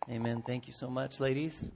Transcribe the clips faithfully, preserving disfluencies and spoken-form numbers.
Amen. Thank you so much, ladies.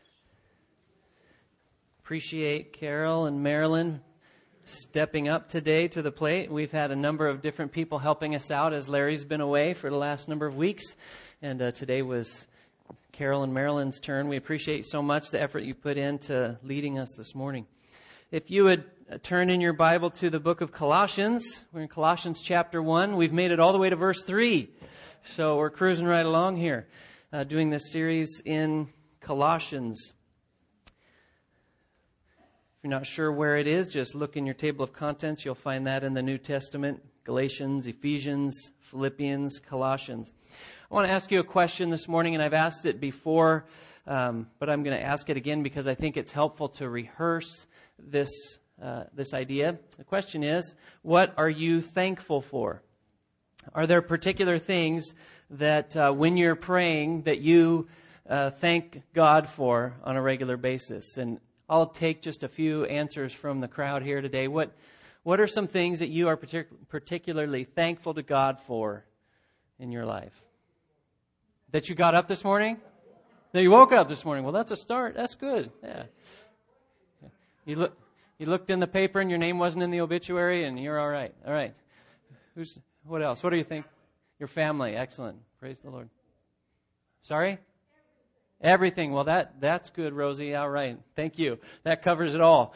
Appreciate Carol and Marilyn stepping up today to the plate. We've had a number of different people helping us out as Larry's been away for the last number of weeks. And uh, today was Carol and Marilyn's turn. We appreciate so much the effort you put into leading us this morning. If you would uh, turn in your Bible to the book of Colossians. We're in Colossians chapter one. We've made it all the way to verse three. So we're cruising right along here, uh, doing this series in Colossians. If you're not sure where it is, just look in your table of contents. You'll find that in the New Testament. Galatians, Ephesians, Philippians, Colossians. I want to ask you a question this morning, and I've asked it before, um, but I'm going to ask it again because I think it's helpful to rehearse this uh, this idea. The question is, what are you thankful for? Are there particular things that uh, when you're praying that you uh, thank God for on a regular basis? And I'll take just a few answers from the crowd here today. What what are some things that you are partic- particularly thankful to God for in your life? That you got up this morning? That you woke up this morning? Well, that's a start. That's good. Yeah. You look. You looked in the paper and your name wasn't in the obituary, and you're all right. All right. Who's? What else? What do you think? Your family. Excellent. Praise the Lord. Sorry? Everything. Well, that that's good, Rosie. All right. Thank you. That covers it all.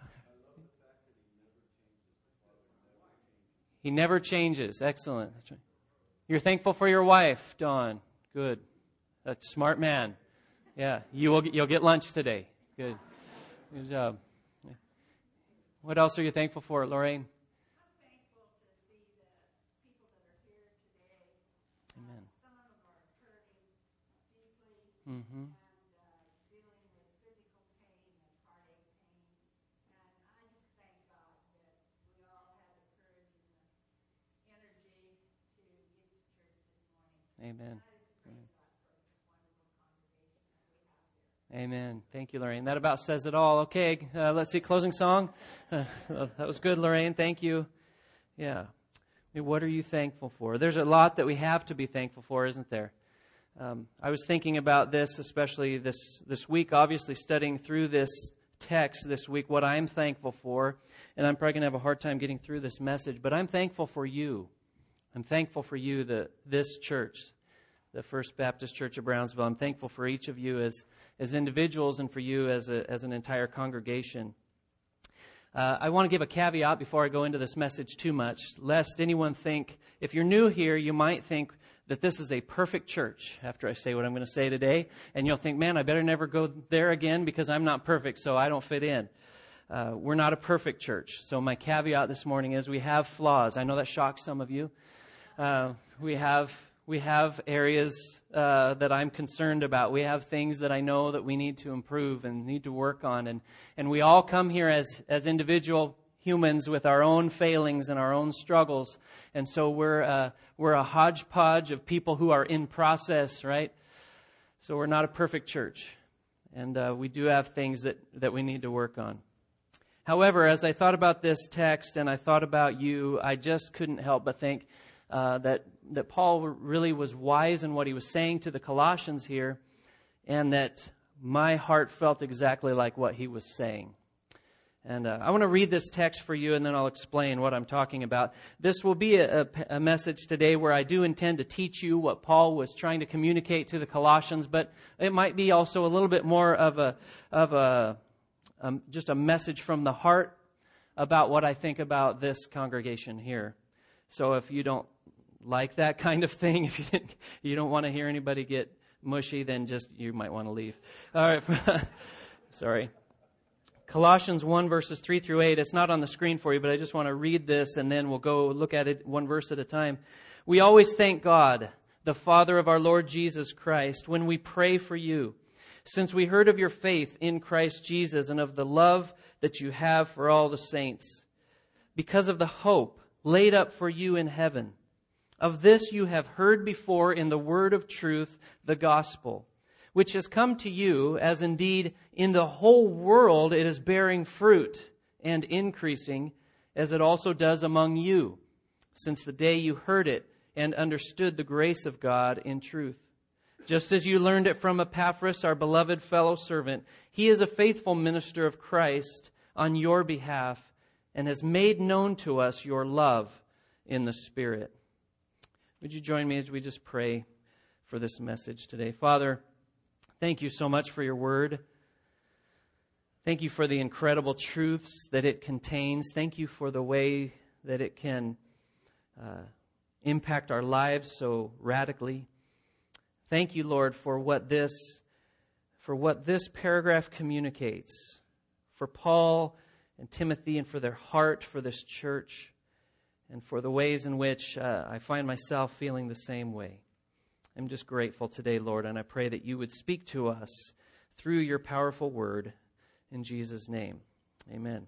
He never changes. Excellent. That's right. You're thankful for your wife, Dawn. Good. That's a smart man. Yeah. You will. You'll get lunch today. Good. Good job. What else are you thankful for, Lorraine? Amen. Mm-hmm. And uh, dealing with physical pain and heartache pain. And I just thank God that we all had the courage and the energy to get to church this morning. Amen. Amen. Thank you, Lorraine. That about says it all. Okay, uh, let's see. Closing song. Uh, that was good, Lorraine. Thank you. Yeah. I mean, what are you thankful for? There's a lot that we have to be thankful for, isn't there? Um, I was thinking about this, especially this, this week, obviously studying through this text this week, what I'm thankful for. And I'm probably going to have a hard time getting through this message, but I'm thankful for you. I'm thankful for you, the this church, the First Baptist Church of Brownsville. I'm thankful for each of you as, as individuals and for you as, a, as an entire congregation. Uh, I want to give a caveat before I go into this message too much, lest anyone think, if you're new here, you might think that this is a perfect church after I say what I'm going to say today. And you'll think, man, I better never go there again because I'm not perfect, so I don't fit in. Uh, we're not a perfect church. So my caveat this morning is we have flaws. I know that shocks some of you. Uh, we have... We have areas uh, that I'm concerned about. We have things that I know that we need to improve and need to work on. And, and we all come here as, as individual humans with our own failings and our own struggles. And so we're, uh, we're a hodgepodge of people who are in process, right? So we're not a perfect church. And uh, we do have things that, that we need to work on. However, as I thought about this text and I thought about you, I just couldn't help but think uh, that that Paul really was wise in what he was saying to the Colossians here, and that my heart felt exactly like what he was saying. And uh, I want to read this text for you, and then I'll explain what I'm talking about. This will be a, a, a message today where I do intend to teach you what Paul was trying to communicate to the Colossians, but it might be also a little bit more of a of a um, just a message from the heart about what I think about this congregation here. So if you don't like that kind of thing, if you didn't, you don't want to hear anybody get mushy, then just you might want to leave. All right. Sorry. Colossians one, verses three through eight. It's not on the screen for you, but I just want to read this, and then we'll go look at it one verse at a time. We always thank God, the Father of our Lord Jesus Christ, when we pray for you, since we heard of your faith in Christ Jesus and of the love that you have for all the saints, because of the hope laid up for you in heaven. Of this you have heard before in the word of truth, the gospel, which has come to you, as indeed in the whole world it is bearing fruit and increasing, as it also does among you, since the day you heard it and understood the grace of God in truth. just as you learned it from Epaphras, our beloved fellow servant. He is a faithful minister of Christ on your behalf and has made known to us your love in the Spirit. Would you join me as we just pray for this message today? Father, thank you so much for your word. Thank you for the incredible truths that it contains. Thank you for the way that it can uh, impact our lives so radically. Thank you, Lord, for what this, for what this paragraph communicates, for Paul and Timothy, and for their heart for this church, and for the ways in which uh, I find myself feeling the same way. I'm just grateful today, Lord, and I pray that you would speak to us through your powerful word in Jesus' name. Amen.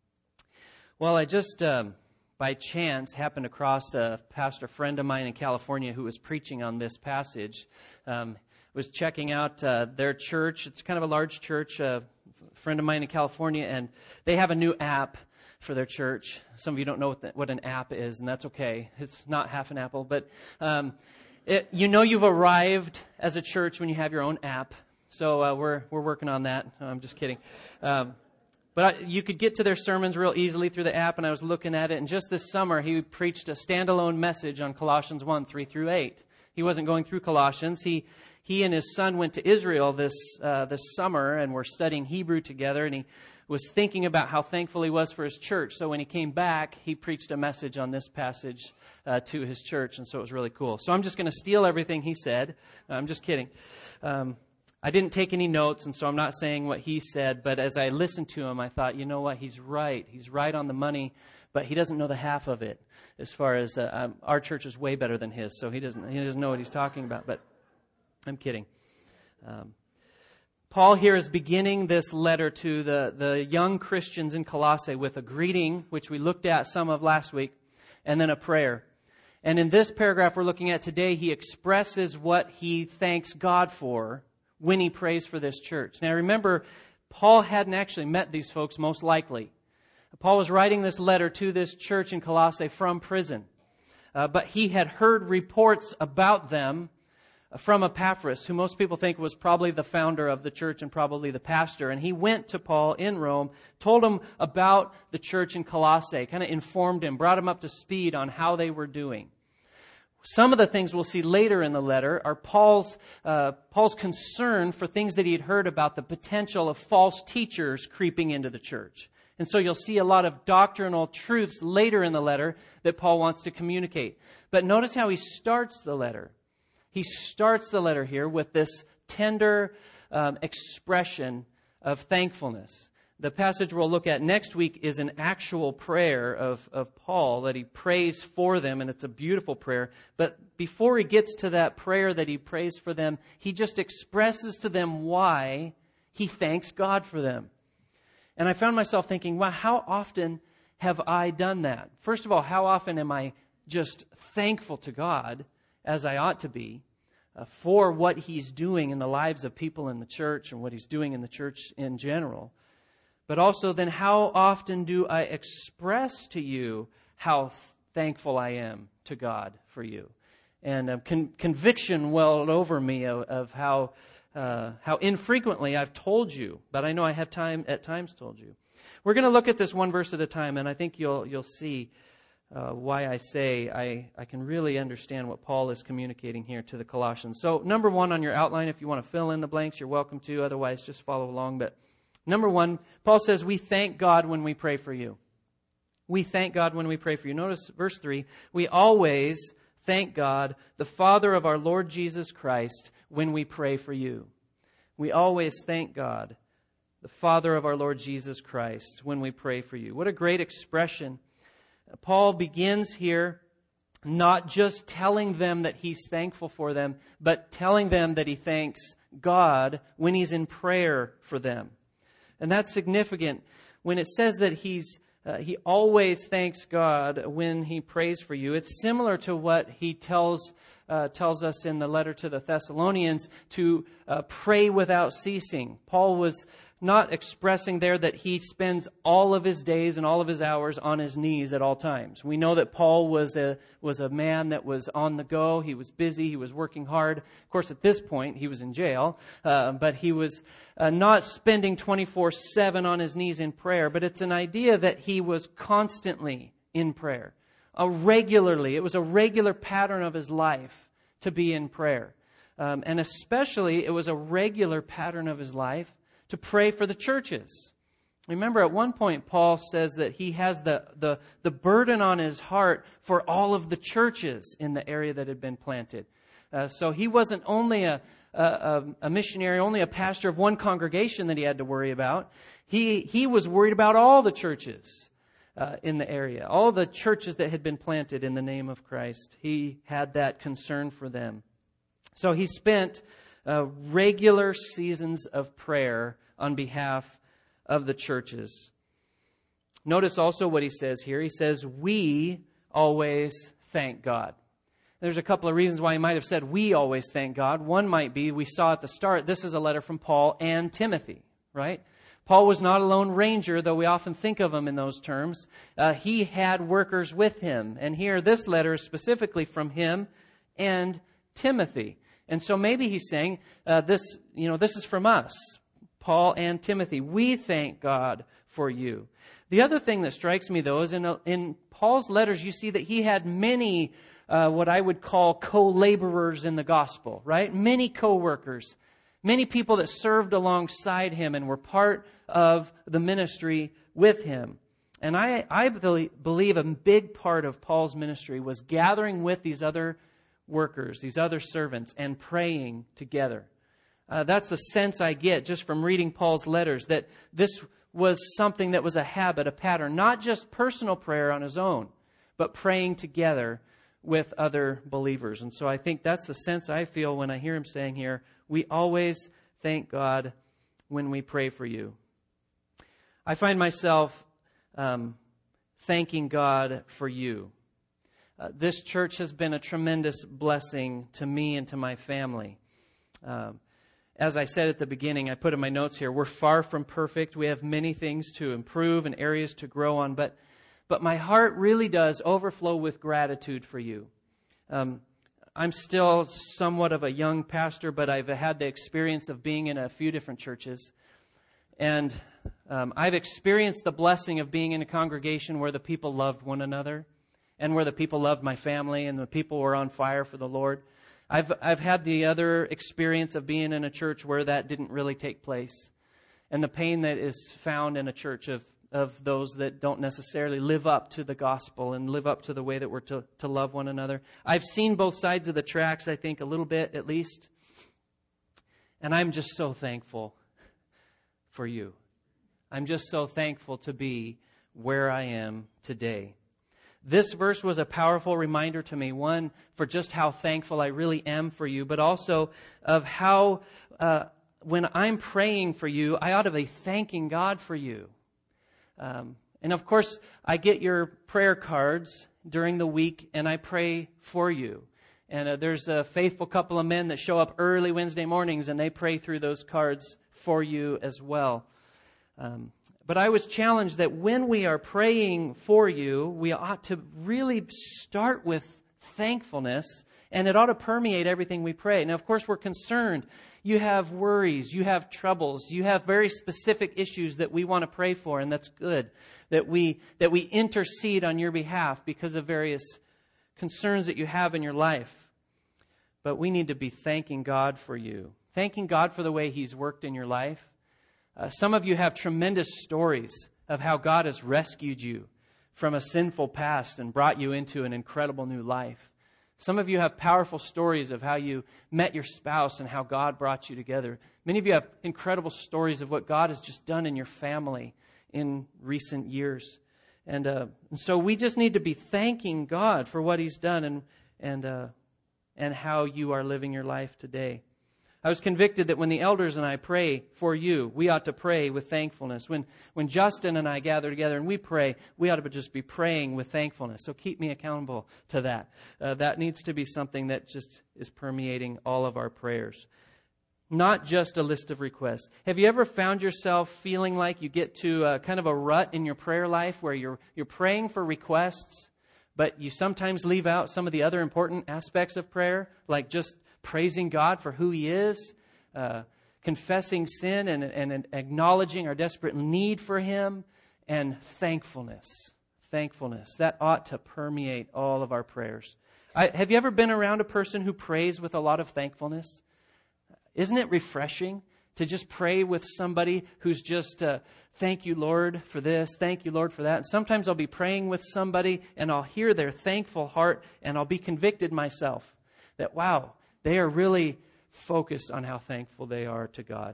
Well, I just, um, by chance, happened across a pastor friend of mine in California who was preaching on this passage. Um, was checking out uh, their church. It's kind of a large church, uh, a friend of mine in California, and they have a new app for their church. Some of you don't know what, the, what an app is, and that's okay. It's not half an apple, but um, it, you know you've arrived as a church when you have your own app. So uh, we're we're working on that. No, I'm just kidding. Um, but I, you could get to their sermons real easily through the app, and I was looking at it, and just this summer he preached a standalone message on Colossians one, three through eight. He wasn't going through Colossians. He he and his son went to Israel this uh, this summer and were studying Hebrew together, and he was thinking about how thankful he was for his church. So when he came back, he preached a message on this passage uh, to his church, and so it was really cool. So I'm just going to steal everything he said. I'm just kidding. Um, I didn't take any notes, and so I'm not saying what he said, but as I listened to him, I thought, you know what, he's right. He's right on the money, but he doesn't know the half of it. As far as uh, um, our church is way better than his, so he doesn't he doesn't know what he's talking about, but I'm kidding. Um, Paul here is beginning this letter to the, the young Christians in Colossae with a greeting, which we looked at some of last week, and then a prayer. And in this paragraph we're looking at today, he expresses what he thanks God for when he prays for this church. Now remember, Paul hadn't actually met these folks, most likely. Paul was writing this letter to this church in Colossae from prison. Uh, but he had heard reports about them from Epaphras, who most people think was probably the founder of the church and probably the pastor. And he went to Paul in Rome, told him about the church in Colossae, kind of informed him, brought him up to speed on how they were doing. Some of the things we'll see later in the letter are Paul's uh, Paul's concern for things that he had heard about the potential of false teachers creeping into the church. And so you'll see a lot of doctrinal truths later in the letter that Paul wants to communicate. But notice how he starts the letter. He starts the letter here with this tender um, expression of thankfulness. The passage we'll look at next week is an actual prayer of, of Paul that he prays for them, and it's a beautiful prayer. But before he gets to that prayer that he prays for them, he just expresses to them why he thanks God for them. And I found myself thinking, wow, how often have I done that? First of all, how often am I just thankful to God, as I ought to be, uh, for what He's doing in the lives of people in the church and what He's doing in the church in general? But also then, how often do I express to you how th- thankful I am to God for you? And um, con- conviction welled over me of, of how uh, how infrequently I've told you, but I know I have time at times told you. We're going to look at this one verse at a time, and I think you'll you'll see uh, why I say I, I can really understand what Paul is communicating here to the Colossians. So number one on your outline, if you want to fill in the blanks, you're welcome to. Otherwise, just follow along. But number one, Paul says, we thank God when we pray for you. We thank God when we pray for you. Notice verse three, we always thank God, the Father of our Lord Jesus Christ, when we pray for you. We always thank God, the Father of our Lord Jesus Christ, when we pray for you. What a great expression. Paul begins here not just telling them that he's thankful for them, but telling them that he thanks God when he's in prayer for them. And that's significant. When it says that he's uh, he always thanks God when he prays for you, it's similar to what he tells uh, tells us in the letter to the Thessalonians to uh, pray without ceasing. Paul was not expressing there that he spends all of his days and all of his hours on his knees at all times. We know that Paul was a was a man that was on the go. He was busy. He was working hard. Of course, at this point, he was in jail, uh, but he was uh, not spending twenty-four seven on his knees in prayer. But it's an idea that he was constantly in prayer, uh, regularly. It was a regular pattern of his life to be in prayer. Um, and especially, it was a regular pattern of his life to pray for the churches. Remember, at one point, Paul says that he has the, the, the burden on his heart for all of the churches in the area that had been planted. Uh, so he wasn't only a, a, a missionary, only a pastor of one congregation that he had to worry about. He, he was worried about all the churches uh, in the area, all the churches that had been planted in the name of Christ. He had that concern for them. So he spent uh, regular seasons of prayer on behalf of the churches. Notice also what he says here. He says, we always thank God. There's a couple of reasons why he might have said, we always thank God. One might be, we saw at the start, this is a letter from Paul and Timothy, right? Paul was not a lone ranger, though we often think of him in those terms. Uh, he had workers with him. And here, this letter is specifically from him and Timothy. And so maybe he's saying, uh, this, you know, this is from us, Paul and Timothy. We thank God for you. The other thing that strikes me, though, is in, a, in Paul's letters, you see that he had many, uh, what I would call co-laborers in the gospel, right? Many co-workers, many people that served alongside him and were part of the ministry with him. And I, I believe a big part of Paul's ministry was gathering with these other workers, these other servants, and praying together. Uh, that's the sense I get just from reading Paul's letters, that this was something that was a habit, a pattern, not just personal prayer on his own, but praying together with other believers. And so I think that's the sense I feel when I hear him saying here, we always thank God when we pray for you. I find myself um, thanking God for you. Uh, this church has been a tremendous blessing to me and to my family. Um, as I said at the beginning, I put in my notes here, we're far from perfect. We have many things to improve and areas to grow on, but but my heart really does overflow with gratitude for you. Um, I'm still somewhat of a young pastor, but I've had the experience of being in a few different churches. And um, I've experienced the blessing of being in a congregation where the people loved one another, and where the people loved my family and the people were on fire for the Lord. I've I've had the other experience of being in a church where that didn't really take place. And the pain that is found in a church of, of those that don't necessarily live up to the gospel and live up to the way that we're to, to love one another. I've seen both sides of the tracks, I think, a little bit at least. And I'm just so thankful for you. I'm just so thankful to be where I am today. This verse was a powerful reminder to me, one, for just how thankful I really am for you, but also of how uh, when I'm praying for you, I ought to be thanking God for you. Um, and of course, I get your prayer cards during the week, and I pray for you. And uh, there's a faithful couple of men that show up early Wednesday mornings, and they pray through those cards for you as well. Um But I was challenged that when we are praying for you, we ought to really start with thankfulness, and it ought to permeate everything we pray. Now, of course, we're concerned. You have worries, you have troubles, you have very specific issues that we want to pray for, and that's good, that we that we intercede on your behalf because of various concerns that you have in your life. But we need to be thanking God for you, thanking God for the way He's worked in your life. Uh, some of you have tremendous stories of how God has rescued you from a sinful past and brought you into an incredible new life. Some of you have powerful stories of how you met your spouse and how God brought you together. Many of you have incredible stories of what God has just done in your family in recent years. And, uh, and so we just need to be thanking God for what He's done and, and, uh, and how you are living your life today. I was convicted that when the elders and I pray for you, we ought to pray with thankfulness. When when Justin and I gather together and we pray, we ought to just be praying with thankfulness. So keep me accountable to that. Uh, that needs to be something that just is permeating all of our prayers. not just a list of requests. Have you ever found yourself feeling like you get to a, kind of a rut in your prayer life where you're you're praying for requests, but you sometimes leave out some of the other important aspects of prayer, like just praising God for who He is, uh, confessing sin and, and acknowledging our desperate need for Him, and thankfulness. Thankfulness. That ought to permeate all of our prayers. I, have you ever been around a person who prays with a lot of thankfulness? Isn't it refreshing to just pray with somebody who's just, uh, thank you, Lord, for this. Thank you, Lord, for that. And sometimes I'll be praying with somebody and I'll hear their thankful heart and I'll be convicted myself that, wow, they are really focused on how thankful they are to God.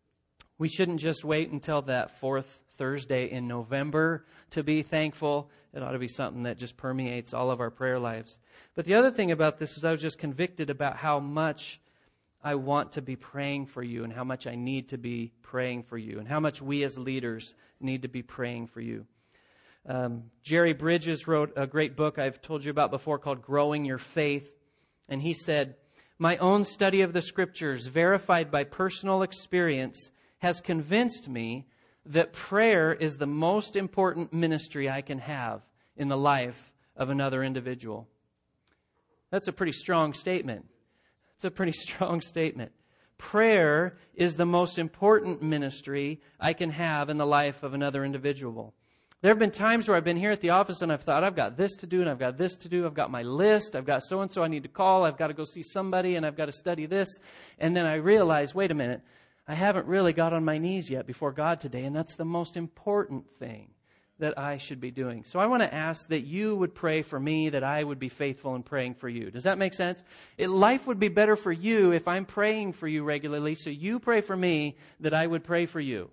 We shouldn't just wait until that fourth Thursday in November to be thankful. It ought to be something that just permeates all of our prayer lives. But the other thing about this is I was just convicted about how much I want to be praying for you and how much I need to be praying for you and how much we as leaders need to be praying for you. Um, Jerry Bridges wrote a great book I've told you about before called Growing Your Faith. And he said, "My own study of the Scriptures, verified by personal experience, has convinced me that prayer is the most important ministry I can have in the life of another individual." That's a pretty strong statement. It's a pretty strong statement. Prayer is the most important ministry I can have in the life of another individual. There have been times where I've been here at the office and I've thought, I've got this to do and I've got this to do. I've got my list. I've got so-and-so I need to call. I've got to go see somebody and I've got to study this. And then I realize, wait a minute, I haven't really got on my knees yet before God today. And that's the most important thing that I should be doing. So I want to ask that you would pray for me, that I would be faithful in praying for you. Does that make sense? It, life would be better for you if I'm praying for you regularly. So you pray for me, that I would pray for you.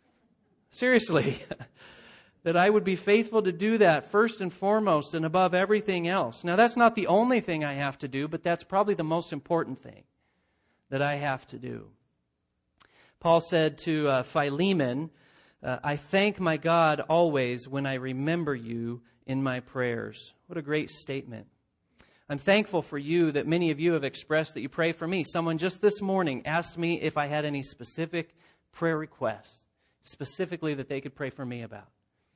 Seriously. That I would be faithful to do that first and foremost and above everything else. Now, that's not the only thing I have to do, but that's probably the most important thing that I have to do. Paul said to uh, Philemon, uh, I thank my God always when I remember you in my prayers. What a great statement. I'm thankful for you that many of you have expressed that you pray for me. Someone just this morning asked me if I had any specific prayer requests, specifically that they could pray for me about.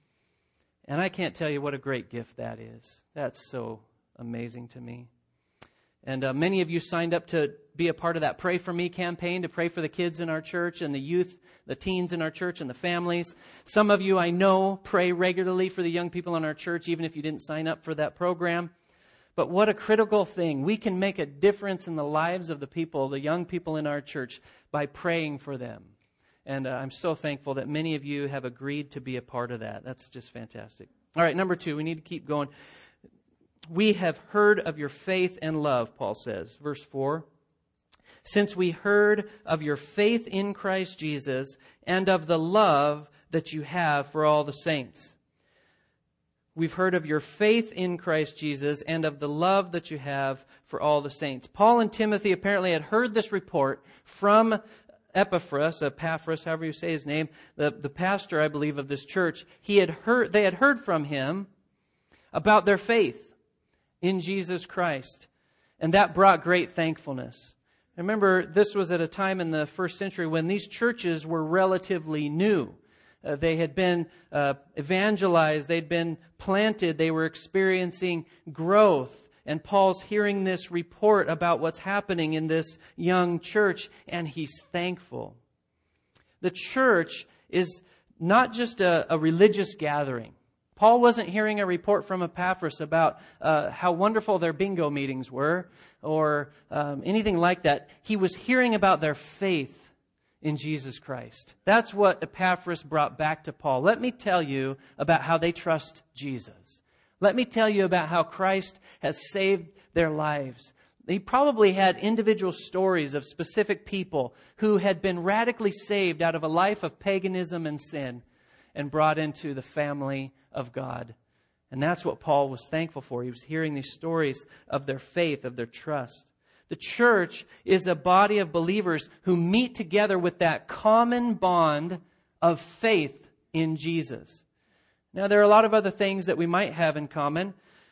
And I can't tell you what a great gift that is. That's so amazing to me. And uh, many of you signed up to be a part of that Pray For Me campaign, to pray for the kids in our church and the youth, the teens in our church and the families. Some of you, I know, pray regularly for the young people in our church, even if you didn't sign up for that program. But what a critical thing. We can make a difference in the lives of the people, the young people in our church, by praying for them. And uh, I'm so thankful that many of you have agreed to be a part of that. That's just fantastic. All right, number two, we need to keep going. We have heard of your faith and love, Paul says. Verse four. Since we heard of your faith in Christ Jesus and of the love that you have for all the saints. We've heard of your faith in Christ Jesus and of the love that you have for all the saints. Paul and Timothy apparently had heard this report from Epaphras, Epaphras, however you say his name, the, the pastor, I believe, of this church. He had heard, they had heard from him about their faith in Jesus Christ. And that brought great thankfulness. Remember, this was at a time in the first century when these churches were relatively new. Uh, they had been uh, evangelized, they'd been planted, they were experiencing growth. And Paul's hearing this report about what's happening in this young church, and he's thankful. The church is not just a, a religious gathering. Paul wasn't hearing a report from Epaphras about uh, how wonderful their bingo meetings were or um, anything like that. He was hearing about their faith in Jesus Christ. That's what Epaphras brought back to Paul. Let me tell you about how they trust Jesus. Let me tell you about how Christ has saved their lives. He probably had individual stories of specific people who had been radically saved out of a life of paganism and sin and brought into the family of God. And that's what Paul was thankful for. He was hearing these stories of their faith, of their trust. The church is a body of believers who meet together with that common bond of faith in Jesus. Now, there are a lot of other things that we might have in common.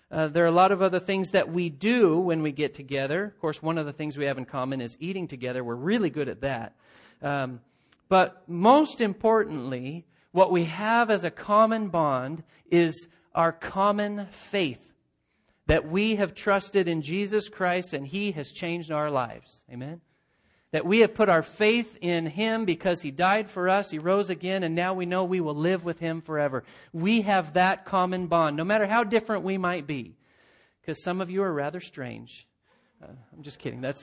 Uh, there are a lot of other things that we do when we get together. Of course, one of the things we have in common is eating together. We're really good at that. Um, but most importantly, what we have as a common bond is our common faith. That we have trusted in Jesus Christ and He has changed our lives. Amen? That we have put our faith in Him because He died for us, He rose again, and now we know we will live with Him forever. We have that common bond, no matter how different we might be. Because some of you are rather strange. Uh, I'm just kidding. That's,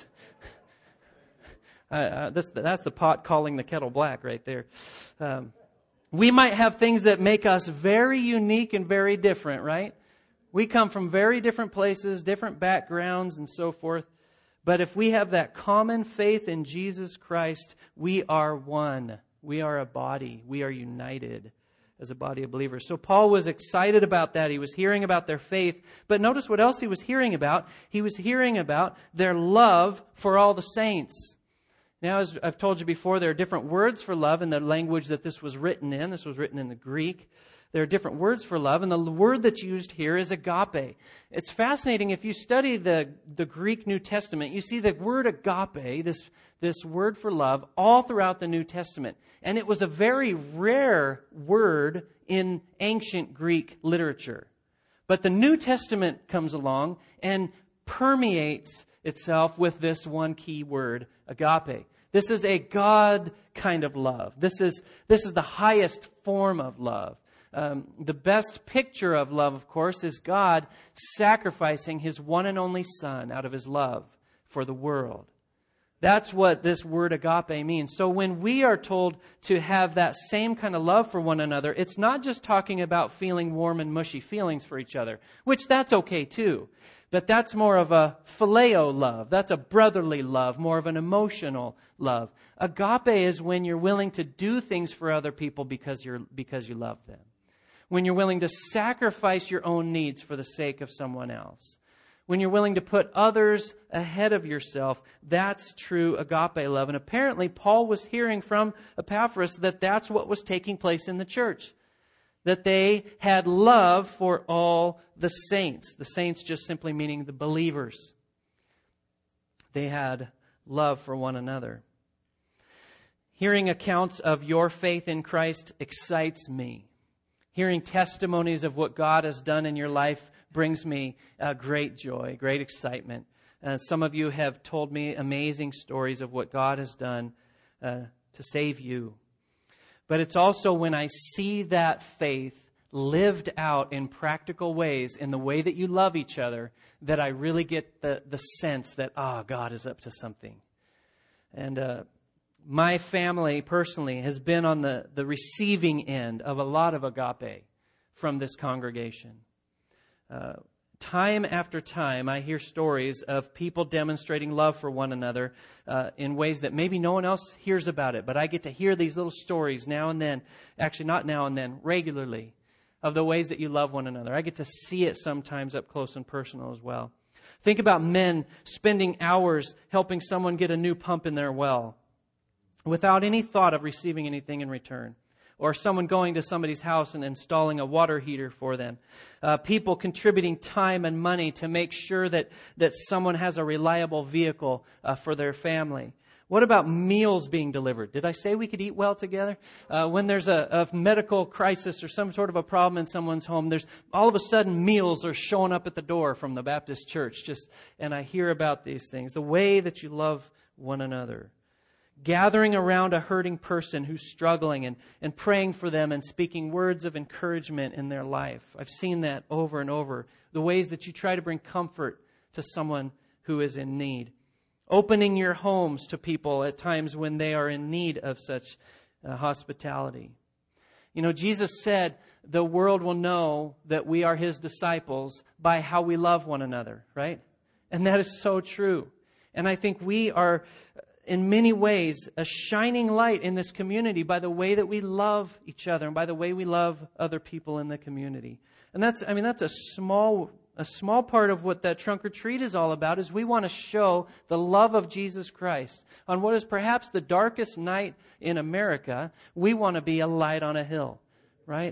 uh, uh, that's, that's the pot calling the kettle black right there. Um, we might have things that make us very unique and very different, right? We come from very different places, different backgrounds, and so forth. But if we have that common faith in Jesus Christ, we are one. We are a body. We are united as a body of believers. So Paul was excited about that. He was hearing about their faith. But notice what else he was hearing about. He was hearing about their love for all the saints. Now, as I've told you before, there are different words for love in the language that this was written in. This was written in the Greek. There are different words for love, and the word that's used here is agape. It's fascinating. If you study the, the Greek New Testament, you see the word agape, this, this word for love, all throughout the New Testament. And it was a very rare word in ancient Greek literature. But the New Testament comes along and permeates itself with this one key word, agape. This is a God kind of love. This is, this is the highest form of love. Um, the best picture of love, of course, is God sacrificing His one and only Son out of His love for the world. That's what this word agape means. So when we are told to have that same kind of love for one another, it's not just talking about feeling warm and mushy feelings for each other, which that's okay too. But that's more of a phileo love. That's a brotherly love, more of an emotional love. Agape is when you're willing to do things for other people because you're because you love them. When you're willing to sacrifice your own needs for the sake of someone else. When you're willing to put others ahead of yourself, that's true agape love. And apparently Paul was hearing from Epaphras that that's what was taking place in the church. That they had love for all the saints. The saints just simply meaning the believers. They had love for one another. Hearing accounts of your faith in Christ excites me. Hearing testimonies of what God has done in your life brings me uh, great joy, great excitement. Uh, some of you have told me amazing stories of what God has done uh, to save you. But it's also when I see that faith lived out in practical ways, in the way that you love each other, that I really get the, the sense that, ah, oh, God is up to something. And uh, my family personally has been on the, the receiving end of a lot of agape from this congregation. Uh, time after time, I hear stories of people demonstrating love for one another uh, in ways that maybe no one else hears about it. But I get to hear these little stories now and then, actually not now and then, regularly, of the ways that you love one another. I get to see it sometimes up close and personal as well. Think about men spending hours helping someone get a new pump in their well without any thought of receiving anything in return. Or someone going to somebody's house and installing a water heater for them. Uh, people contributing time and money to make sure that, that someone has a reliable vehicle uh, for their family. What about meals being delivered? Did I say we could eat well together? Uh, when there's a, a medical crisis or some sort of a problem in someone's home, there's all of a sudden meals are showing up at the door from the Baptist church. Just and I hear about these things. The way that you love one another. Gathering around a hurting person who's struggling and, and praying for them and speaking words of encouragement in their life. I've seen that over and over. The ways that you try to bring comfort to someone who is in need. Opening your homes to people at times when they are in need of such uh, hospitality. You know, Jesus said the world will know that we are His disciples by how we love one another, right? And that is so true. And I think we are, in many ways, a shining light in this community by the way that we love each other and by the way we love other people in the community. And that's, I mean, that's a small, a small part of what that trunk or treat is all about, is we want to show the love of Jesus Christ. On what is perhaps the darkest night in America, we want to be a light on a hill, right?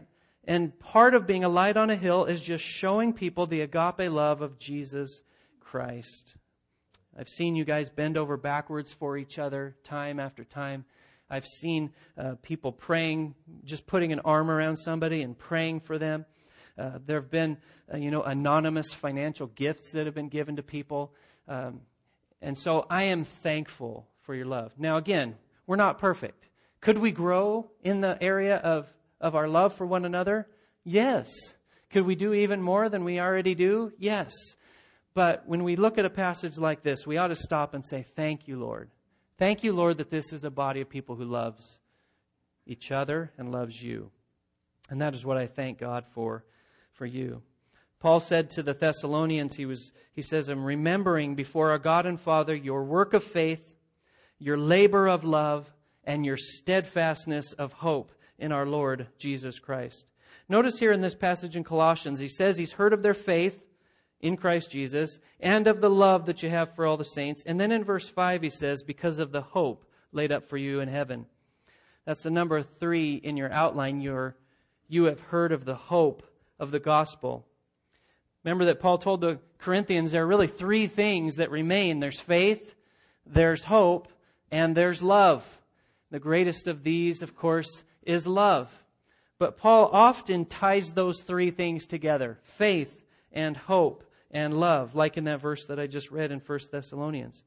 And part of being a light on a hill is just showing people the agape love of Jesus Christ. I've seen you guys bend over backwards for each other time after time. I've seen uh, people praying, just putting an arm around somebody and praying for them. Uh, there have been, uh, you know, anonymous financial gifts that have been given to people. Um, and so I am thankful for your love. Now, again, we're not perfect. Could we grow in the area of, of our love for one another? Yes. Could we do even more than we already do? Yes. But when we look at a passage like this, we ought to stop and say, thank you, Lord. Thank you, Lord, that this is a body of people who loves each other and loves you. And that is what I thank God for, for you. Paul said to the Thessalonians, he was he says, I'm remembering before our God and Father your work of faith, your labor of love, and your steadfastness of hope in our Lord Jesus Christ. Notice here in this passage in Colossians, he says he's heard of their faith in Christ Jesus and of the love that you have for all the saints. And then in verse five he says, because of the hope laid up for you in heaven. That's the number three in your outline. You're, you have heard of the hope of the gospel. Remember that Paul told the Corinthians there are really three things that remain. There's faith, there's hope, and there's love. The greatest of these, of course, is love. But Paul often ties those three things together. Faith and hope and love, like in that verse that I just read in First Thessalonians.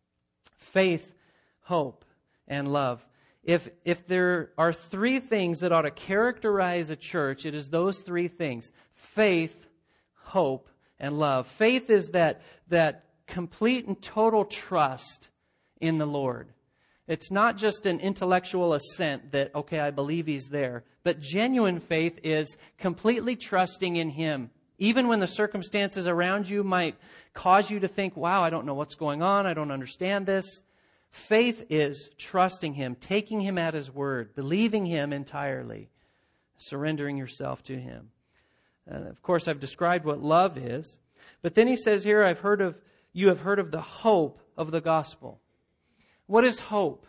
Faith, hope, and love. If if there are three things that ought to characterize a church, it is those three things. Faith, hope, and love. Faith is that, that complete and total trust in the Lord. It's not just an intellectual assent that, okay, I believe He's there. But genuine faith is completely trusting in Him. Even when the circumstances around you might cause you to think, wow, I don't know what's going on. I don't understand this. Faith is trusting Him, taking Him at His word, believing Him entirely, surrendering yourself to Him. And of course, I've described what love is. But then he says here, I've heard of, you have heard of the hope of the gospel. What is hope?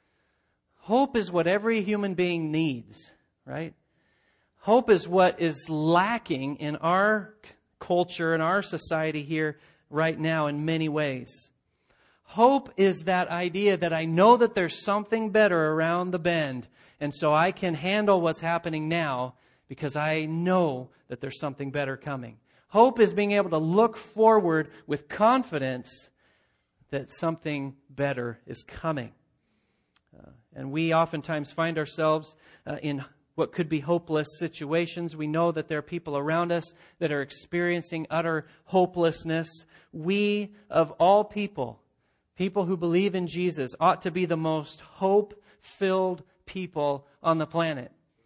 Hope is what every human being needs, right? Hope is what is lacking in our culture, in our society here right now in many ways. Hope is that idea that I know that there's something better around the bend, and so I can handle what's happening now because I know that there's something better coming. Hope is being able to look forward with confidence that something better is coming. Uh, and we oftentimes find ourselves uh, in what could be hopeless situations. We know that there are people around us that are experiencing utter hopelessness. We, of all people, people who believe in Jesus, ought to be the most hope-filled people on the planet.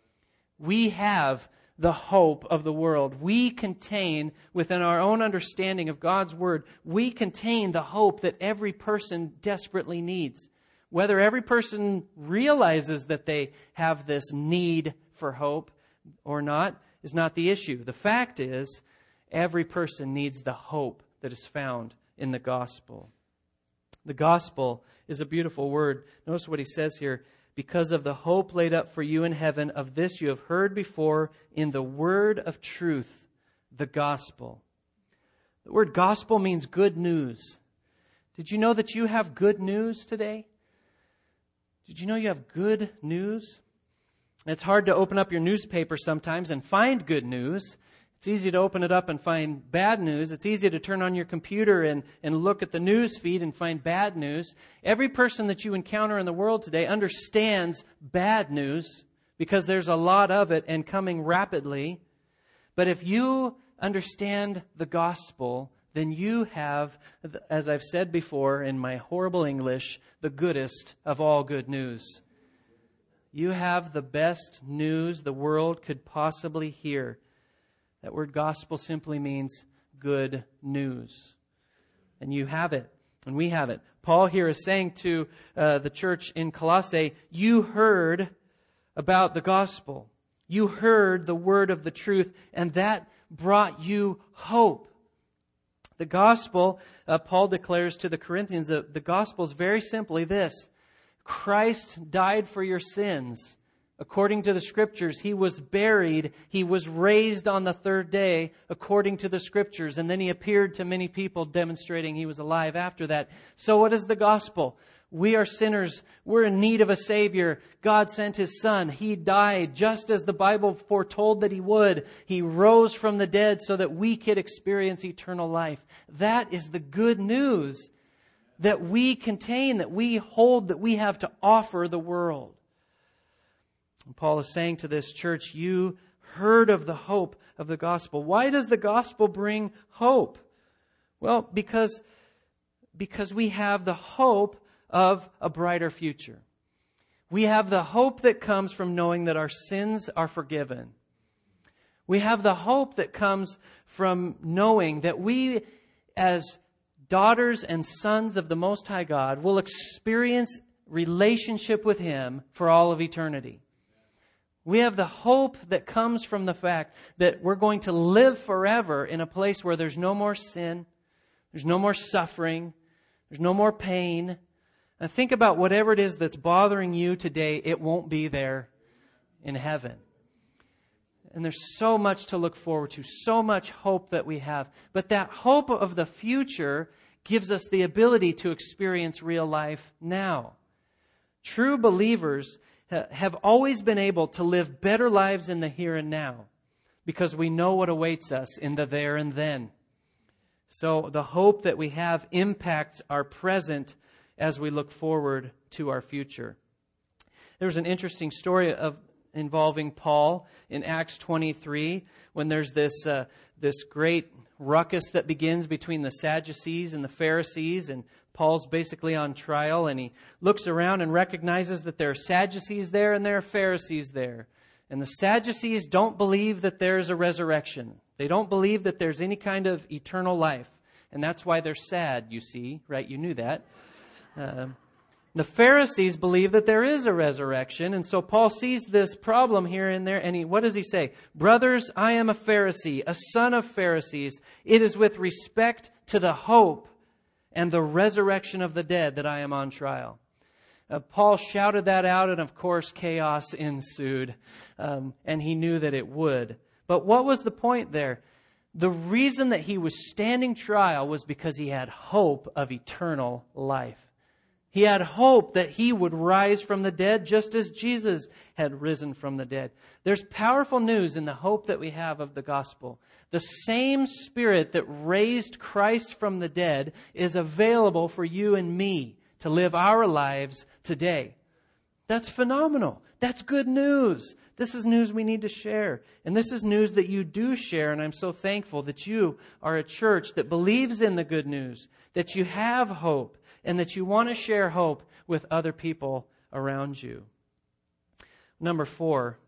We have the hope of the world. We contain, within our own understanding of God's Word, we contain the hope that every person desperately needs. Whether every person realizes that they have this need for hope or not is not the issue. The fact is, every person needs the hope that is found in the gospel. The gospel is a beautiful word. Notice what he says here. Because of the hope laid up for you in heaven, of this you have heard before in the word of truth, the gospel. The word gospel means good news. Did you know that you have good news today? Did you know you have good news? It's hard to open up your newspaper sometimes and find good news. It's easy to open it up and find bad news. It's easy to turn on your computer and, and look at the news feed and find bad news. Every person that you encounter in the world today understands bad news because there's a lot of it and coming rapidly. But if you understand the gospel, then you have, as I've said before in my horrible English, the goodest of all good news. You have the best news the world could possibly hear. That word gospel simply means good news. And you have it, and we have it. Paul here is saying to uh, the church in Colossae, you heard about the gospel. You heard the word of the truth, and that brought you hope. The gospel, uh, Paul declares to the Corinthians, uh, the gospel is very simply this. Christ died for your sins. according to the Scriptures. He was buried. He was raised on the third day, according to the Scriptures. And then He appeared to many people, demonstrating He was alive after that. So what is the gospel? We are sinners. We're in need of a Savior. God sent His Son. He died just as the Bible foretold that He would. He rose from the dead so that we could experience eternal life. That is the good news that we contain, that we hold, that we have to offer the world. And Paul is saying to this church, you heard of the hope of the gospel. Why does the gospel bring hope? Well, because, because we have the hope of a brighter future. We have the hope that comes from knowing that our sins are forgiven. We have the hope that comes from knowing that we, as daughters and sons of the Most High God, will experience relationship with Him for all of eternity. We have the hope that comes from the fact that we're going to live forever in a place where there's no more sin, there's no more suffering, there's no more pain. Now think about whatever it is that's bothering you today, it won't be there in heaven. And there's so much to look forward to, so much hope that we have. But that hope of the future gives us the ability to experience real life now. True believers have always been able to live better lives in the here and now because we know what awaits us in the there and then. So the hope that we have impacts our present as we look forward to our future. There's an interesting story of involving Paul in Acts twenty-three when there's this uh, this great ruckus that begins between the Sadducees and the Pharisees, and Paul's basically on trial, and he looks around and recognizes that there are Sadducees there and there are Pharisees there. And the Sadducees don't believe that there's a resurrection. They don't believe that there's any kind of eternal life. And that's why they're sad, you see, right? You knew that. Uh, the Pharisees believe that there is a resurrection. And so Paul sees this problem here and there. And he, what does he say? Brothers, I am a Pharisee, a son of Pharisees. It is with respect to the hope and the resurrection of the dead that I am on trial. Uh, Paul shouted that out, and of course chaos ensued. Um, and he knew that it would. But what was the point there? The reason that he was standing trial was because he had hope of eternal life. He had hope that he would rise from the dead just as Jesus had risen from the dead. There's powerful news in the hope that we have of the gospel. The same Spirit that raised Christ from the dead is available for you and me to live our lives today. That's phenomenal. That's good news. This is news we need to share. And this is news that you do share. And I'm so thankful that you are a church that believes in the good news, that you have hope, and that you want to share hope with other people around you. Number four,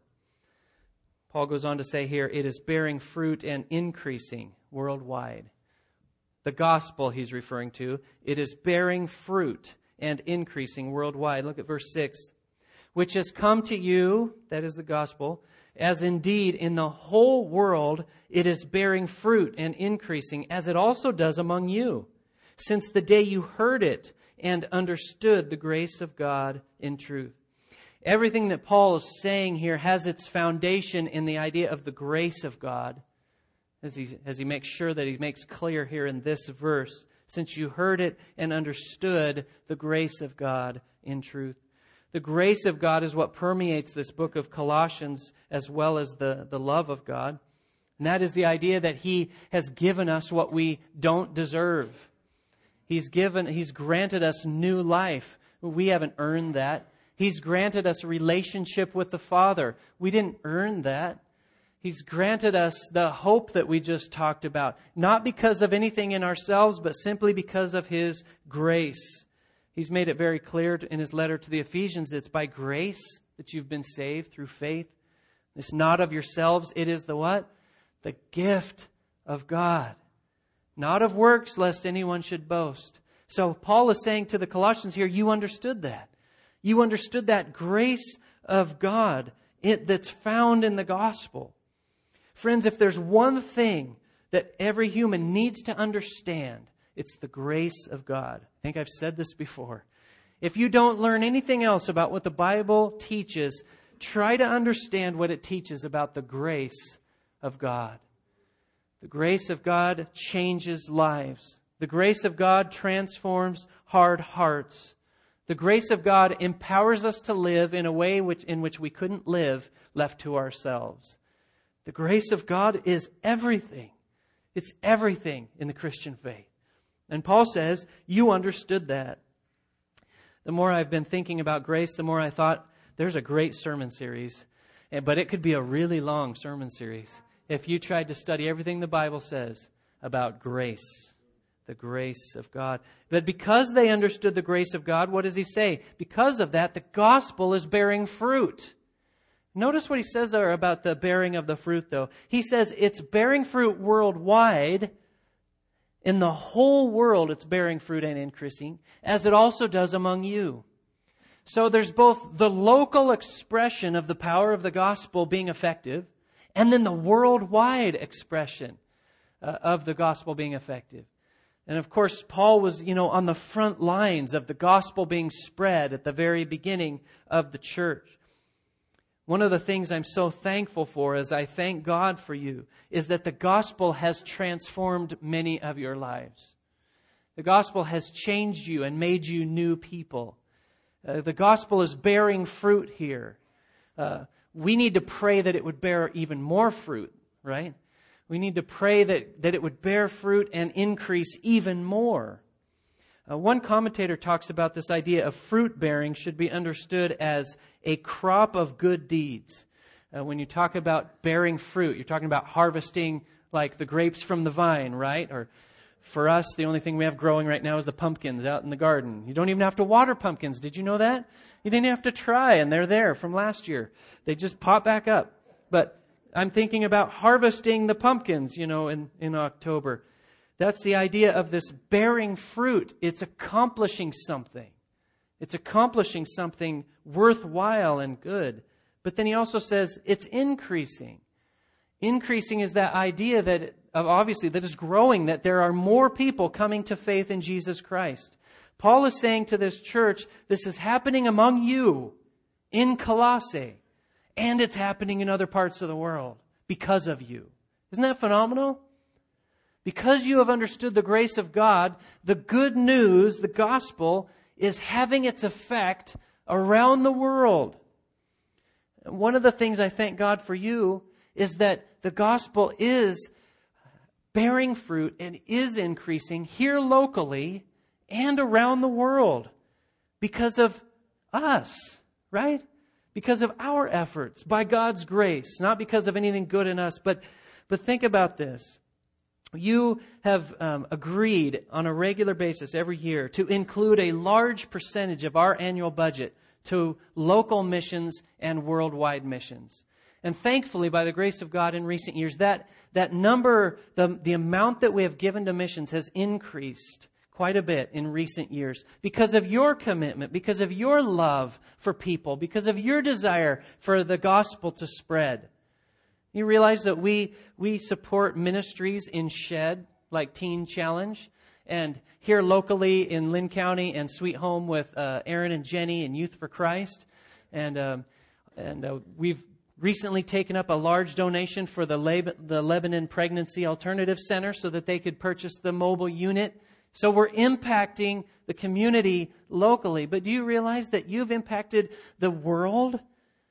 Paul goes on to say here, it is bearing fruit and increasing worldwide. The gospel he's referring to, it is bearing fruit and increasing worldwide. Look at verse six. Which has come to you, that is the gospel, as indeed in the whole world it is bearing fruit and increasing, as it also does among you, since the day you heard it and understood the grace of God in truth. Everything that Paul is saying here has its foundation in the idea of the grace of God, as he, as he makes sure that he makes clear here in this verse, since you heard it and understood the grace of God in truth. The grace of God is what permeates this book of Colossians, as well as the, the love of God. And that is the idea that He has given us what we don't deserve. He's given, He's granted us new life. We haven't earned that. He's granted us a relationship with the Father. We didn't earn that. He's granted us the hope that we just talked about, not because of anything in ourselves, but simply because of His grace. He's made it very clear in his letter to the Ephesians, it's by grace that you've been saved through faith. It's not of yourselves, it is the what? The gift of God. Not of works, lest anyone should boast. So Paul is saying to the Colossians here, you understood that. You understood that grace of God it, that's found in the gospel. Friends, if there's one thing that every human needs to understand, it's the grace of God. I think I've said this before. If you don't learn anything else about what the Bible teaches, try to understand what it teaches about the grace of God. The grace of God changes lives. The grace of God transforms hard hearts. The grace of God empowers us to live in a way which, in which we couldn't live left to ourselves. The grace of God is everything. It's everything in the Christian faith. And Paul says, you understood that. The more I've been thinking about grace, the more I thought, there's a great sermon series. But it could be a really long sermon series if you tried to study everything the Bible says about grace. The grace of God. But because they understood the grace of God, what does he say? Because of that, the gospel is bearing fruit. Notice what he says there about the bearing of the fruit, though. He says it's bearing fruit worldwide. In the whole world, it's bearing fruit and increasing, as it also does among you. So there's both the local expression of the power of the gospel being effective, and then the worldwide expression uh, of the gospel being effective. And of course, Paul was, you know, on the front lines of the gospel being spread at the very beginning of the church. One of the things I'm so thankful for, as I thank God for you, is that the gospel has transformed many of your lives. The gospel has changed you and made you new people. Uh, the gospel is bearing fruit here. Uh, we need to pray that it would bear even more fruit, right? We need to pray that, that it would bear fruit and increase even more. Uh, one commentator talks about this idea of fruit bearing should be understood as a crop of good deeds. Uh, when you talk about bearing fruit, you're talking about harvesting like the grapes from the vine, right? Or for us, the only thing we have growing right now is the pumpkins out in the garden. You don't even have to water pumpkins. Did you know that? You didn't have to try, and they're there from last year. They just pop back up. But I'm thinking about harvesting the pumpkins, you know, in, in October. That's the idea of this bearing fruit. It's accomplishing something. It's accomplishing something worthwhile and good. But then he also says it's increasing. Increasing is that idea that, of obviously, that is growing, that there are more people coming to faith in Jesus Christ. Paul is saying to this church, this is happening among you in Colossae, and it's happening in other parts of the world because of you. Isn't that phenomenal? Because you have understood the grace of God, the good news, the gospel, is having its effect around the world. One of the things I thank God for you is that the gospel is bearing fruit and is increasing here locally and around the world because of us, right? Because of our efforts, by God's grace, not because of anything good in us. But, but think about this. You have um, agreed on a regular basis every year to include a large percentage of our annual budget to local missions and worldwide missions. And thankfully, by the grace of God in recent years, that, that number, the, the amount that we have given to missions has increased quite a bit in recent years because of your commitment, because of your love for people, because of your desire for the gospel to spread. You realize that we we support ministries in Shed, like Teen Challenge, and here locally in Lynn County and Sweet Home with uh, Aaron and Jenny and Youth for Christ. And um, and uh, we've recently taken up a large donation for the, Leb- the Lebanon Pregnancy Alternative Center so that they could purchase the mobile unit. So we're impacting the community locally. But do you realize that you've impacted the world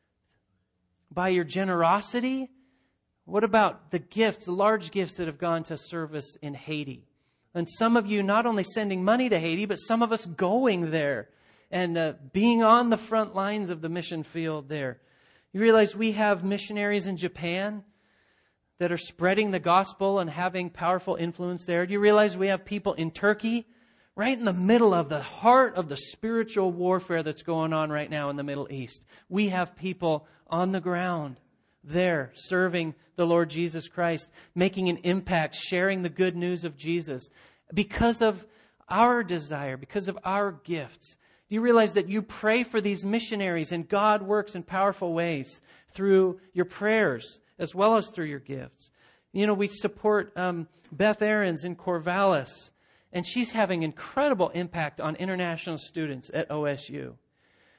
by your generosity? What about the gifts, the large gifts that have gone to service in Haiti? And some of you not only sending money to Haiti, but some of us going there and uh, being on the front lines of the mission field there. You realize we have missionaries in Japan that are spreading the gospel and having powerful influence there. Do you realize we have people in Turkey, right in the middle of the heart of the spiritual warfare that's going on right now in the Middle East? We have people on the ground there serving the Lord Jesus Christ, making an impact, sharing the good news of Jesus because of our desire, because of our gifts. Do you realize that you pray for these missionaries and God works in powerful ways through your prayers as well as through your gifts? You know, we support um, Beth Aarons in Corvallis, and she's having incredible impact on international students at O S U.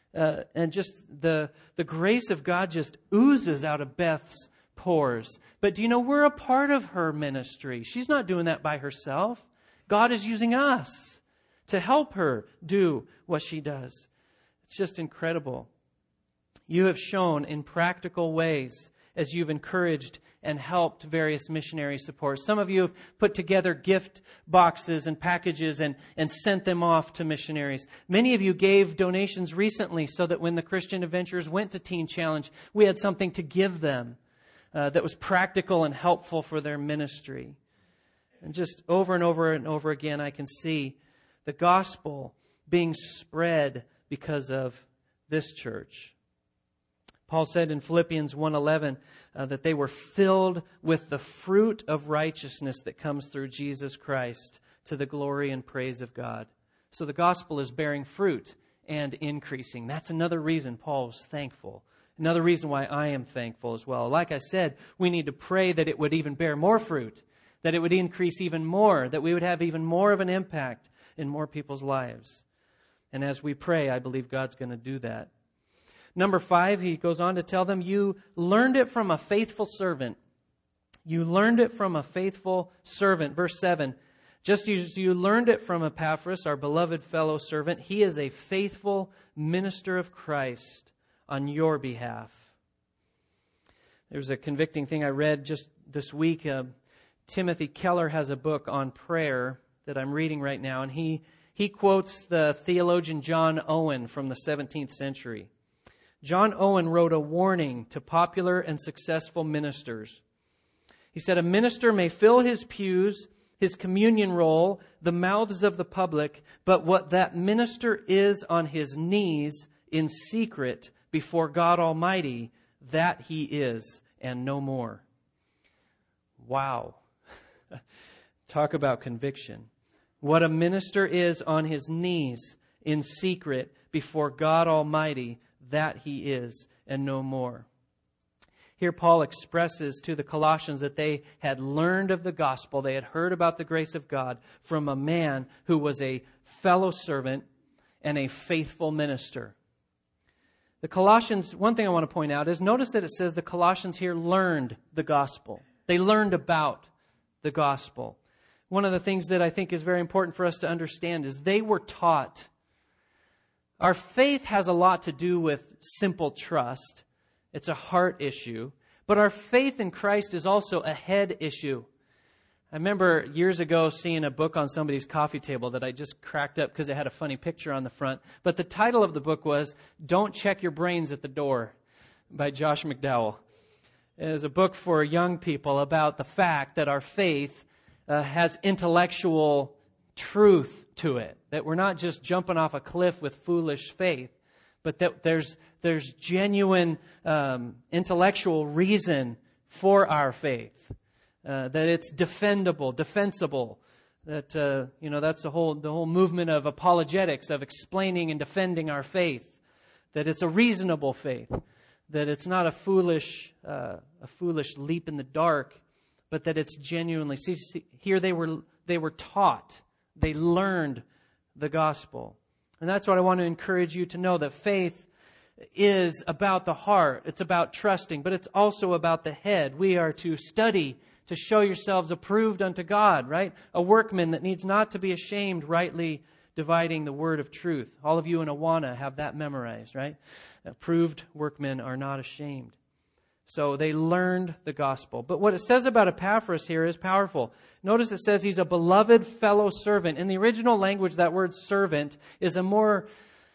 Uh, and just the, the grace of God just oozes out of Beth's pores. But do you know, we're a part of her ministry. She's not doing that by herself. God is using us to help her do what she does. It's just incredible. You have shown in practical ways as you've encouraged and helped various missionary supports. Some of you have put together gift boxes and packages and, and sent them off to missionaries. Many of you gave donations recently so that when the Christian Adventurers went to Teen Challenge, we had something to give them uh, that was practical and helpful for their ministry. And just over and over and over again, I can see the gospel being spread because of this church. Paul said in Philippians one eleven uh, that they were filled with the fruit of righteousness that comes through Jesus Christ to the glory and praise of God. So the gospel is bearing fruit and increasing. That's another reason Paul was thankful. Another reason why I am thankful as well. Like I said, we need to pray that it would even bear more fruit, that it would increase even more, that we would have even more of an impact in more people's lives. And as we pray, I believe God's going to do that. Number five, he goes on to tell them, you learned it from a faithful servant. You learned it from a faithful servant. Verse seven, just as you learned it from Epaphras, our beloved fellow servant, he is a faithful minister of Christ on your behalf. There's a convicting thing I read just this week. Uh, Timothy Keller has a book on prayer that I'm reading right now, and he, he quotes the theologian John Owen from the seventeenth century. John Owen wrote a warning to popular and successful ministers. He said, a minister may fill his pews, his communion roll, the mouths of the public, but what that minister is on his knees in secret before God Almighty, that he is, and no more. Wow. Talk about conviction. What a minister is on his knees in secret before God Almighty, that he is, and no more. Here Paul expresses to the Colossians that they had learned of the gospel, they had heard about the grace of God from a man who was a fellow servant and a faithful minister. The Colossians, one thing I want to point out is notice that it says the Colossians here learned the gospel. They learned about the gospel. One of the things that I think is very important for us to understand is they were taught. Our faith has a lot to do with simple trust. It's a heart issue. But our faith in Christ is also a head issue. I remember years ago seeing a book on somebody's coffee table that I just cracked up because it had a funny picture on the front. But the title of the book was Don't Check Your Brains at the Door by Josh McDowell. It is a book for young people about the fact that our faith uh, has intellectual truth to it. That we're not just jumping off a cliff with foolish faith, but that there's there's genuine um, intellectual reason for our faith. Uh, that it's defendable, defensible. That uh, you know that's the whole the whole movement of apologetics, of explaining and defending our faith. That it's a reasonable faith. That it's not a foolish uh, a foolish leap in the dark, but that it's genuinely. See, see, here they were they were taught. They learned the gospel. And that's what I want to encourage you to know, that faith is about the heart. It's about trusting, but it's also about the head. We are to study to show yourselves approved unto God, right? A workman that needs not to be ashamed, rightly dividing the word of truth. All of you in Awana have that memorized, right? Approved workmen are not ashamed. So they learned the gospel. But what it says about Epaphras here is powerful. Notice it says he's a beloved fellow servant. In the original language, that word servant is a more,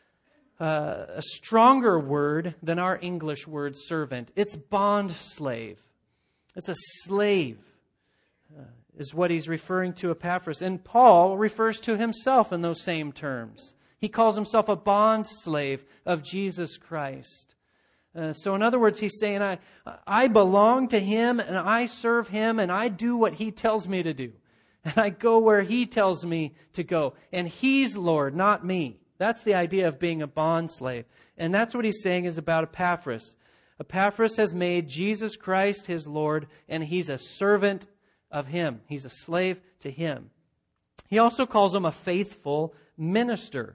uh, a stronger word than our English word servant. It's bond slave. It's a slave, uh, is what he's referring to Epaphras. And Paul refers to himself in those same terms. He calls himself a bond slave of Jesus Christ. Uh, so in other words, he's saying, I, I belong to Him and I serve Him and I do what He tells me to do. And I go where He tells me to go. And He's Lord, not me. That's the idea of being a bond slave. And that's what he's saying is about Epaphras. Epaphras has made Jesus Christ his Lord, and he's a servant of Him. He's a slave to Him. He also calls him a faithful minister.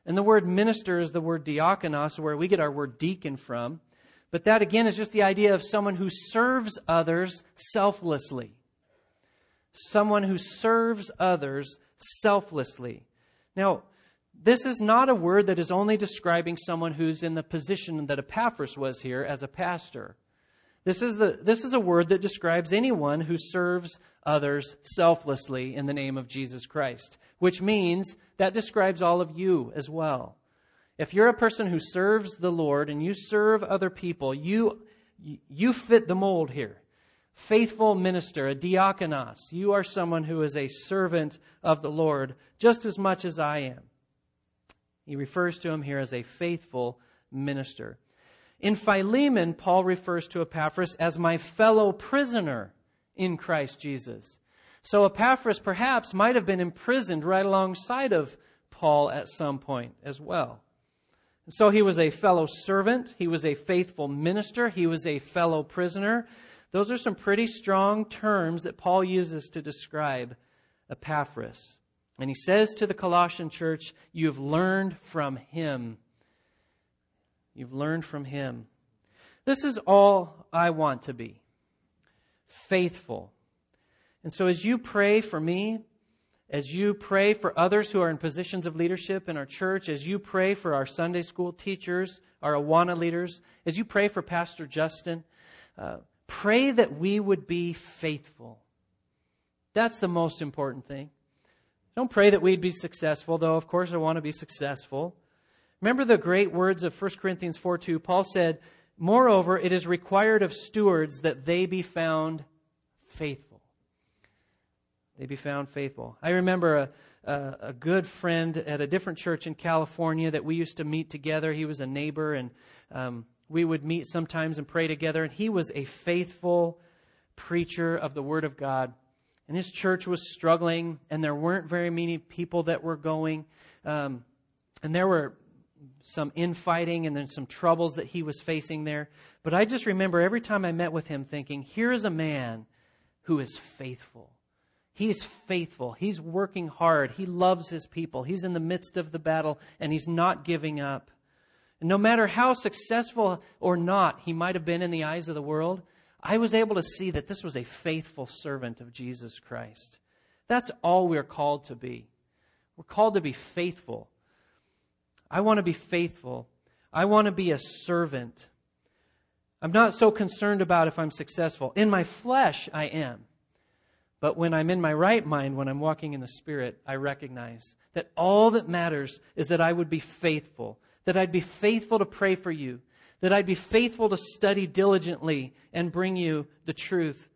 And the word minister is the word diakonos, where we get our word deacon from. But that again is just the idea of someone who serves others selflessly. Someone who serves others selflessly. Now, this is not a word that is only describing someone who's in the position that Epaphras was here as a pastor. This is the this is a word that describes anyone who serves others selflessly in the name of Jesus Christ, which means that describes all of you as well. If you're a person who serves the Lord and you serve other people, you you fit the mold here. Faithful minister, a diakonos. You are someone who is a servant of the Lord just as much as I am. He refers to him here as a faithful minister. In Philemon, Paul refers to Epaphras as my fellow prisoner in Christ Jesus. So Epaphras perhaps might have been imprisoned right alongside of Paul at some point as well. So he was a fellow servant. He was a faithful minister. He was a fellow prisoner. Those are some pretty strong terms that Paul uses to describe Epaphras. And he says to the Colossian church, you've learned from him. You've learned from him. This is all I want to be. Faithful. And so as you pray for me, as you pray for others who are in positions of leadership in our church, as you pray for our Sunday school teachers, our Awana leaders, as you pray for Pastor Justin, uh, pray that we would be faithful. That's the most important thing. Don't pray that we'd be successful, though of course I want to be successful. Remember the great words of First Corinthians four two. Paul said, moreover, it is required of stewards that they be found faithful. They be found faithful. I remember a, a, a good friend at a different church in California that we used to meet together. He was a neighbor, and um, we would meet sometimes and pray together. And he was a faithful preacher of the Word of God. And his church was struggling, and there weren't very many people that were going. Um, and there were some infighting and then some troubles that he was facing there. But I just remember every time I met with him thinking, here is a man who is faithful. He is faithful. He's working hard. He loves his people. He's in the midst of the battle, and he's not giving up. And no matter how successful or not he might have been in the eyes of the world, I was able to see that this was a faithful servant of Jesus Christ. That's all we're called to be. We're called to be faithful. I want to be faithful. I want to be a servant. I'm not so concerned about if I'm successful. In my flesh, I am. But when I'm in my right mind, when I'm walking in the Spirit, I recognize that all that matters is that I would be faithful, that I'd be faithful to pray for you, that I'd be faithful to study diligently and bring you the truth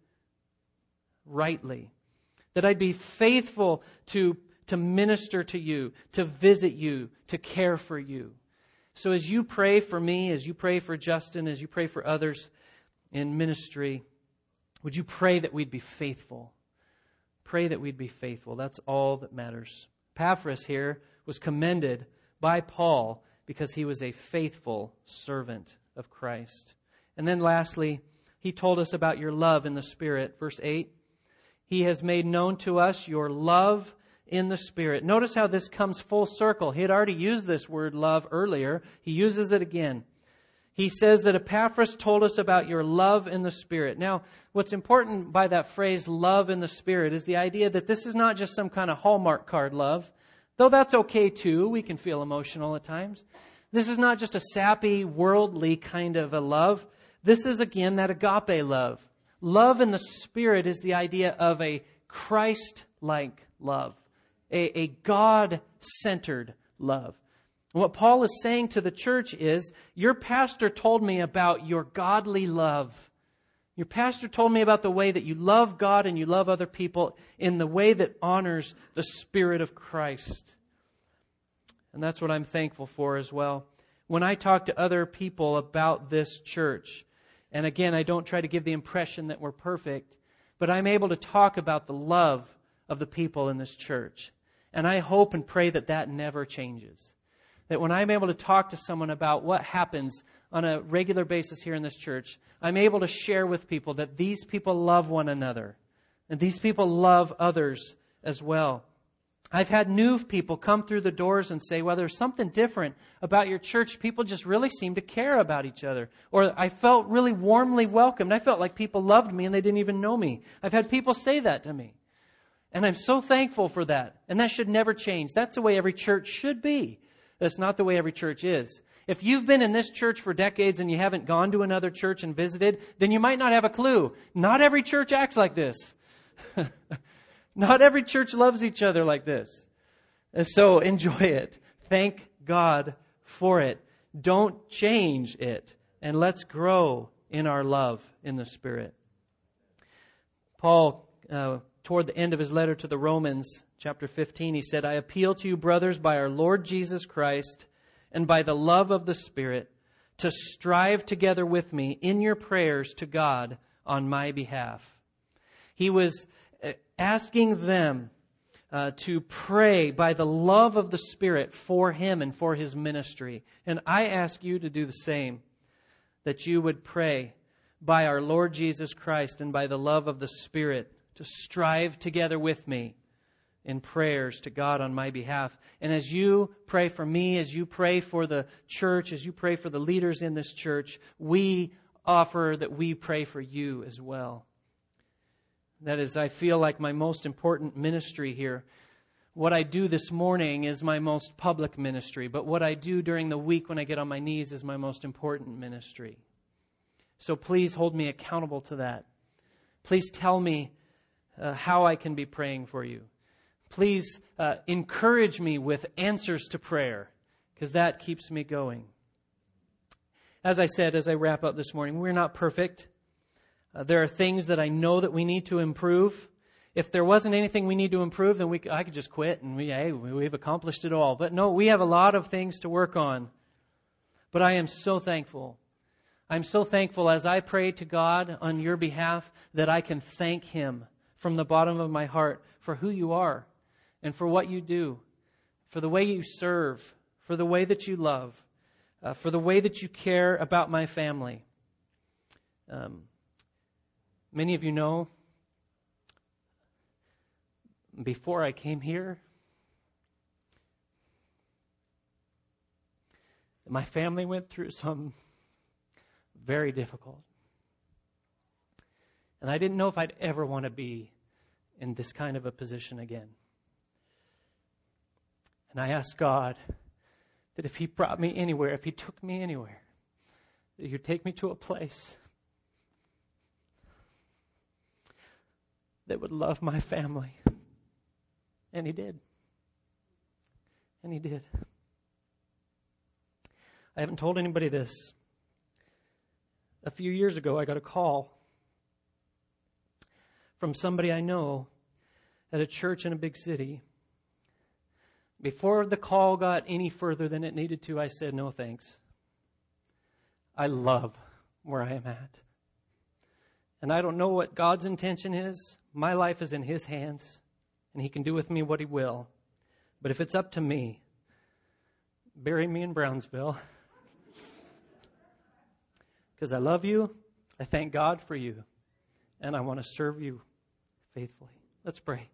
rightly, that I'd be faithful to, to minister to you, to visit you, to care for you. So as you pray for me, as you pray for Justin, as you pray for others in ministry, would you pray that we'd be faithful? Pray that we'd be faithful. That's all that matters. Epaphras here was commended by Paul because he was a faithful servant of Christ. And then lastly, he told us about your love in the Spirit. Verse eight, he has made known to us your love in the Spirit. Notice how this comes full circle. He had already used this word love earlier. He uses it again. He says that Epaphras told us about your love in the Spirit. Now, what's important by that phrase, love in the Spirit, is the idea that this is not just some kind of Hallmark card love, though that's okay too. We can feel emotional at times. This is not just a sappy, worldly kind of a love. This is, again, that agape love. Love in the Spirit is the idea of a Christ-like love, a, a God-centered love. What Paul is saying to the church is, your pastor told me about your godly love. Your pastor told me about the way that you love God and you love other people in the way that honors the Spirit of Christ. And that's what I'm thankful for as well. When I talk to other people about this church, and again, I don't try to give the impression that we're perfect, but I'm able to talk about the love of the people in this church. And I hope and pray that that never changes. That when I'm able to talk to someone about what happens on a regular basis here in this church, I'm able to share with people that these people love one another. And these people love others as well. I've had new people come through the doors and say, well, there's something different about your church. People just really seem to care about each other. Or I felt really warmly welcomed. I felt like people loved me and they didn't even know me. I've had people say that to me. And I'm so thankful for that. And that should never change. That's the way every church should be. That's not the way every church is. If you've been in this church for decades and you haven't gone to another church and visited, then you might not have a clue. Not every church acts like this. Not every church loves each other like this. And so enjoy it. Thank God for it. Don't change it. And let's grow in our love in the Spirit. Paul, uh, toward the end of his letter to the Romans, chapter fifteen, he said, I appeal to you, brothers, by our Lord Jesus Christ and by the love of the Spirit, to strive together with me in your prayers to God on my behalf. He was asking them uh, to pray by the love of the Spirit for him and for his ministry. And I ask you to do the same, that you would pray by our Lord Jesus Christ and by the love of the Spirit to strive together with me in prayers to God on my behalf. And as you pray for me, as you pray for the church, as you pray for the leaders in this church, we offer that we pray for you as well. That is, I feel like my most important ministry here. What I do this morning is my most public ministry, but what I do during the week when I get on my knees is my most important ministry. So please hold me accountable to that. Please tell me uh, how I can be praying for you. Please uh, encourage me with answers to prayer, because that keeps me going. As I said, as I wrap up this morning, we're not perfect. Uh, there are things that I know that we need to improve. If there wasn't anything we need to improve, then we, I could just quit and we, hey, we've accomplished it all. But no, we have a lot of things to work on. But I am so thankful. I'm so thankful as I pray to God on your behalf that I can thank Him from the bottom of my heart for who you are and for what you do, for the way you serve, for the way that you love, uh, for the way that you care about my family. Um, Many of you know, before I came here, my family went through some very difficult. And I didn't know if I'd ever want to be in this kind of a position again. And I asked God that if He brought me anywhere, if He took me anywhere, that He would take me to a place that would love my family. And He did. And He did. I haven't told anybody this. A few years ago, I got a call from somebody I know at a church in a big city. Before the call got any further than it needed to, I said, no thanks. I love where I am at. And I don't know what God's intention is. My life is in His hands, and He can do with me what He will. But if it's up to me, bury me in Brownsville. Because I love you, I thank God for you, and I want to serve you faithfully. Let's pray.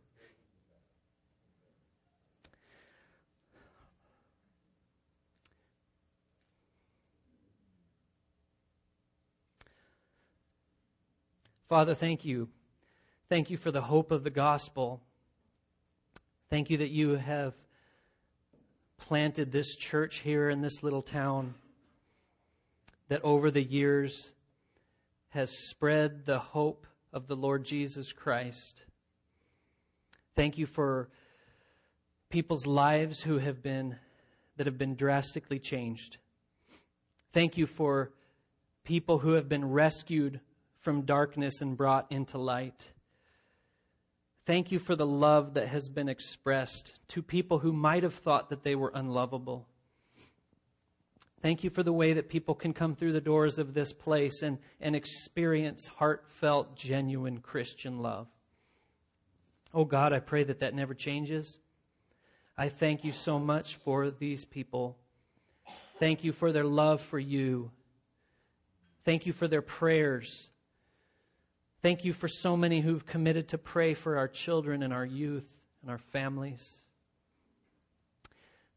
Father, thank you. Thank you for the hope of the gospel. Thank you that you have planted this church here in this little town that over the years has spread the hope of the Lord Jesus Christ. Thank you for people's lives who have been that have been drastically changed. Thank you for people who have been rescued from darkness and brought into light. Thank you for the love that has been expressed to people who might have thought that they were unlovable. Thank you for the way that people can come through the doors of this place and, and experience heartfelt, genuine Christian love. Oh God, I pray that that never changes. I thank you so much for these people. Thank you for their love for you. Thank you for their prayers. Thank you for so many who've committed to pray for our children and our youth and our families.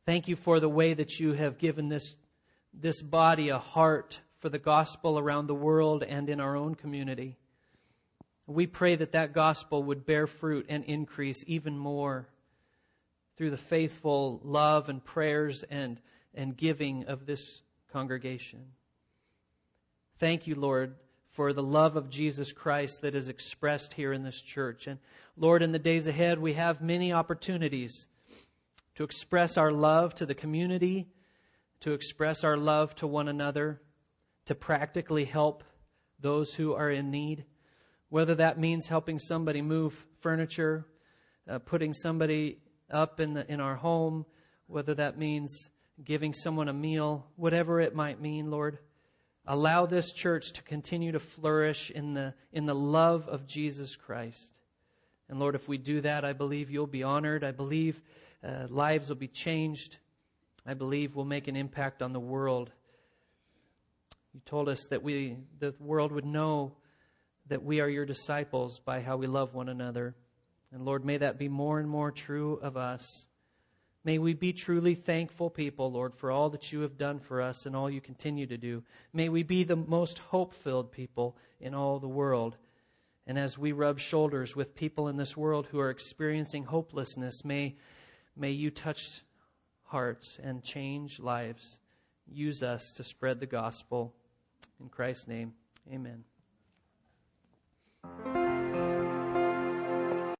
Thank you for the way that you have given this, this body a heart for the gospel around the world and in our own community. We pray that that gospel would bear fruit and increase even more through the faithful love and prayers and, and giving of this congregation. Thank you, Lord, for the love of Jesus Christ that is expressed here in this church. And Lord, in the days ahead, we have many opportunities to express our love to the community, to express our love to one another, to practically help those who are in need. Whether that means helping somebody move furniture, uh, putting somebody up in the, in our home, whether that means giving someone a meal, whatever it might mean, Lord, allow this church to continue to flourish in the in the love of Jesus Christ. And Lord, if we do that, I believe you'll be honored. I believe uh, lives will be changed. I believe we'll make an impact on the world. You told us that we the world would know that we are your disciples by how we love one another. And Lord, may that be more and more true of us. May we be truly thankful people, Lord, for all that you have done for us and all you continue to do. May we be the most hope-filled people in all the world. And as we rub shoulders with people in this world who are experiencing hopelessness, may, may you touch hearts and change lives. Use us to spread the gospel. In Christ's name, amen.